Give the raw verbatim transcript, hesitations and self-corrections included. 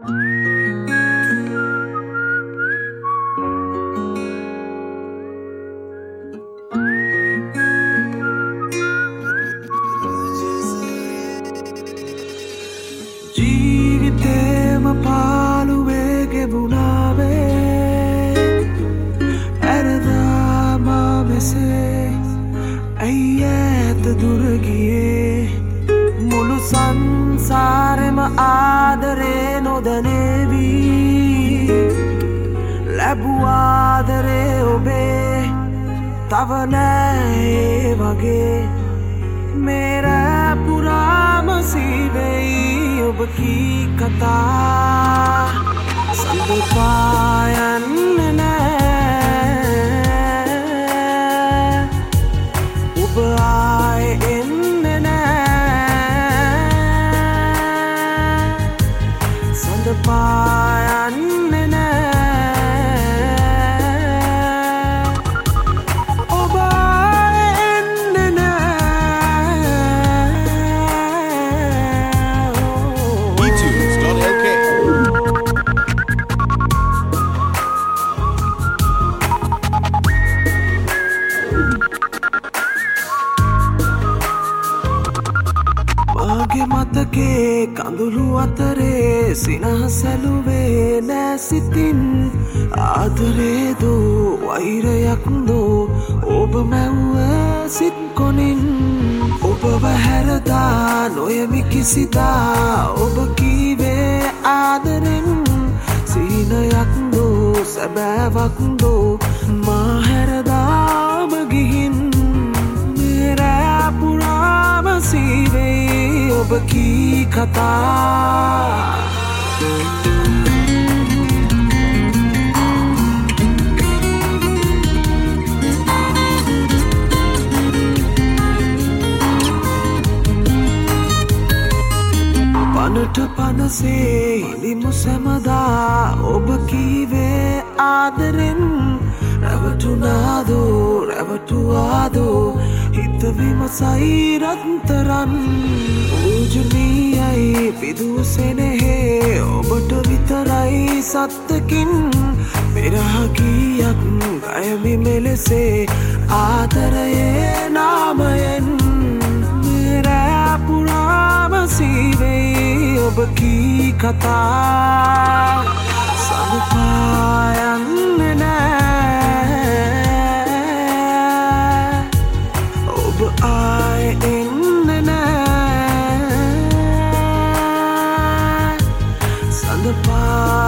ජීවිතේම පාළුවේ ගෙවුණාවේ ඇරදා මා මෙසේ ඇයි ඈත දුර ගියේ මුළු සංසාරෙම ආදරේ නොදැනේවි ලැබූ ආදරේ ඔබේ තව නෑ ඒ වගේ मेरा पुराम सीवेई ඔබ කී කතා සඳපායන්න නෑ ඔබ ආයේ එන්න නෑ සඳපායන්න මගේ මතකේ කඳුළු අතරේ සිනහසැලුවේ නෑ සිතින් ආදරේදෝ වෛරයක්දෝ ඔබ මැව්ව සිත් කොනින් ඔබව හැරදා නොයමි කිසිදා ඔබ කීවේ ආදරෙන් සීනයක්දෝ සැබෑවක්දෝ මා හැරදාම ගිහින් මෙරෑ පුරාම සීවේ ඔබ කී කතා පනට පනසේ හිඳිමු සැමදා ඔබ කීවේ ආදරෙන් රැවටුනාදෝ රැවටුවාදෝ හිත විමසයි රත්තරන් ඌජුනීයයි පිදුසෙනෙහේ ඔබට විතරයි සත්තකින් පෙරහකීයක් ගයමි මෙලෙසේ ආදරයේ නාමයෙන් මෙරෑ පුරාම සීවෙයි ඔබ කී කතා සඳපායන්න නෑ ඔබ ආයේ එන්න නෑ සඳපා